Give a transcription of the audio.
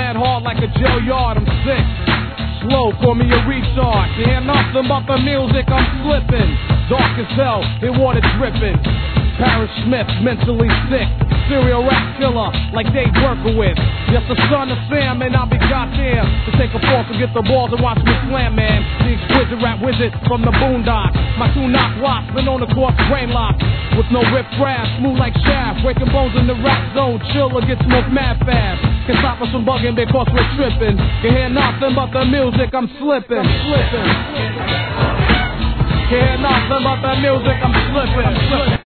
mad hard like a jail yard, I'm sick. Slow, call me a retard. You hear nothing but the music, I'm slipping. Dark as hell, the water dripping. Paris Smith, mentally sick. Serial rap killer, like Dave Berkowitz. Yes, the son of Sam, and I'll be goddamn to take a fork and get the balls and watch me slam, man. The exquisite rap wizard from the boondocks. My two knock blocks, been on the course brain lock. With no rip craft, smooth like shaft. Breaking bones in the rap zone, chill or get smoked mad fast. Can stop us from bugging because we're tripping. You hear nothing but the music, I'm slipping. Can't hear nothing but the music, I'm slipping.